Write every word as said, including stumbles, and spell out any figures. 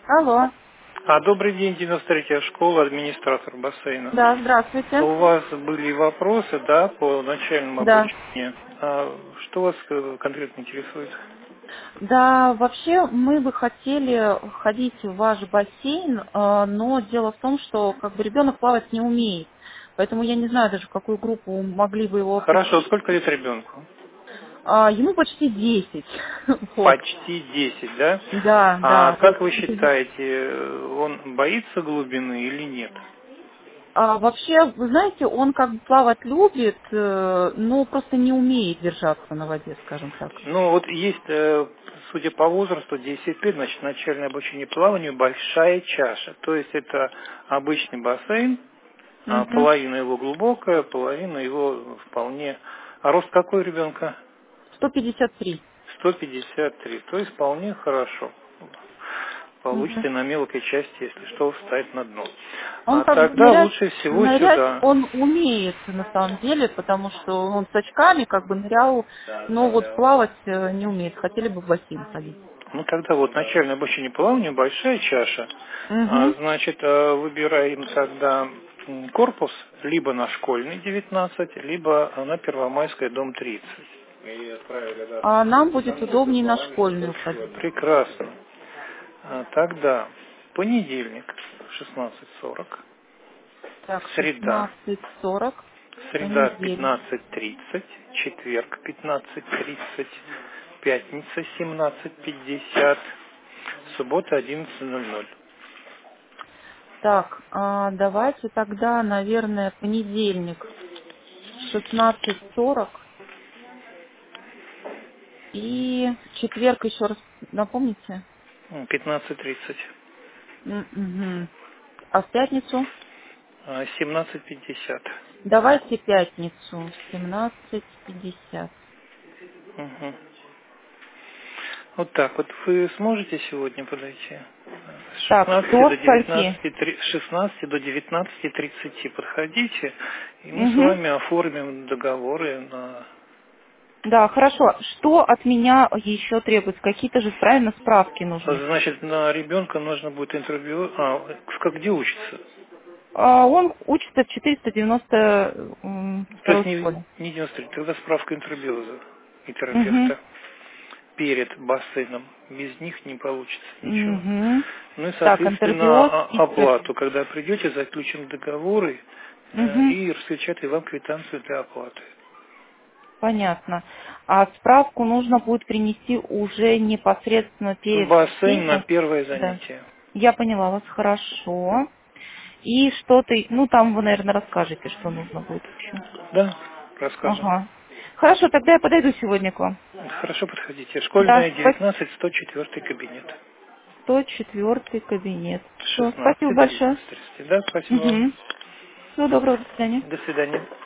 Алло. А, добрый день, девяносто третья школа, администратор бассейна. Да, здравствуйте. У вас были вопросы, да, по начальному Да. обучению. А что вас э, конкретно интересует? Да, вообще мы бы хотели ходить в ваш бассейн, э, но дело в том, что как бы ребенок плавать не умеет. Поэтому я не знаю даже, в какую группу могли бы его Хорошо, опустить. сколько лет ребенку? А, ему почти десять. Вот. Почти десять, да? Да, А да. Вот. как вы считаете, э, он боится глубины или нет? А, вообще, вы знаете, он как бы плавать любит, э, но просто не умеет держаться на воде, скажем так. Ну, вот есть, э, судя по возрасту, десять лет, значит, начальное обучение плаванию, большая чаша. То есть это обычный бассейн, а Угу. половина его глубокая, половина его вполне... А рост какой у ребенка? сто пятьдесят три. сто пятьдесят три. То есть вполне хорошо. Мгм. Получите на мелкой части, если что, встать на дно. Он А как бы тогда нырять, лучше всего нырять сюда. он умеет на самом деле, потому что он с очками как бы нырял, но вот плавать э, не умеет. Хотели бы в бассейн ходить. Ну тогда вот начальное обучение плаванию, большая чаша. А, Угу. значит, э, выбираем тогда м, корпус либо на школьный девятнадцать, либо на Первомайской дом тридцать. А нам будет удобнее на школьную ходить. Прекрасно. А, Тогда понедельник шестнадцать сорок, Так, среда, шестнадцать сорок, среда понедельник. пятнадцать тридцать, четверг пятнадцать тридцать, пятница семнадцать пятьдесят, суббота одиннадцать ноль ноль. Так, а, давайте тогда, наверное, понедельник шестнадцать сорок и четверг еще раз напомните. М, пятнадцать тридцать, М, мгм. А в пятницу? а, семнадцать пятьдесят. Давайте пятницу, семнадцать пятьдесят. Мгм. Вот так вот. Вы сможете сегодня подойти? С Так, шестнадцати до до скольки? девятнадцати, три- с шестнадцати до девятнадцати тридцати подходите, и мы с Угу. вами оформим договоры на... Да, хорошо. Что от меня еще требуется? Какие-то же правильно справки нужны. Значит, на ребенка нужно будет интервью... А, как где учится? А он учится в четыреста девяносто То есть второй не, школе. не девяносто три, тогда справка интервью и Угу. терапевта перед бассейном. Без них не получится ничего. Угу. Ну и, Так, соответственно, интервью о- и терапевт. оплату. Когда придете, заключим договоры э, Угу. и распечатаем вам квитанцию для оплаты. Понятно. А справку нужно будет принести уже непосредственно В перед бассейн на бассейном? первое Да. занятие. Я поняла вас хорошо. И что-то, ну там вы, наверное, расскажете, что нужно будет еще. Да, расскажем. Ага. Хорошо, тогда я подойду сегодня к вам. Хорошо, подходите. Да, Школьная спасибо. девятнадцать, сто четвёртый кабинет. сто четвёртый кабинет. С Все, спасибо шестнадцати до большое. девятнадцати тридцати. Да, спасибо вам. Угу. Всего доброго, до свидания. До свидания.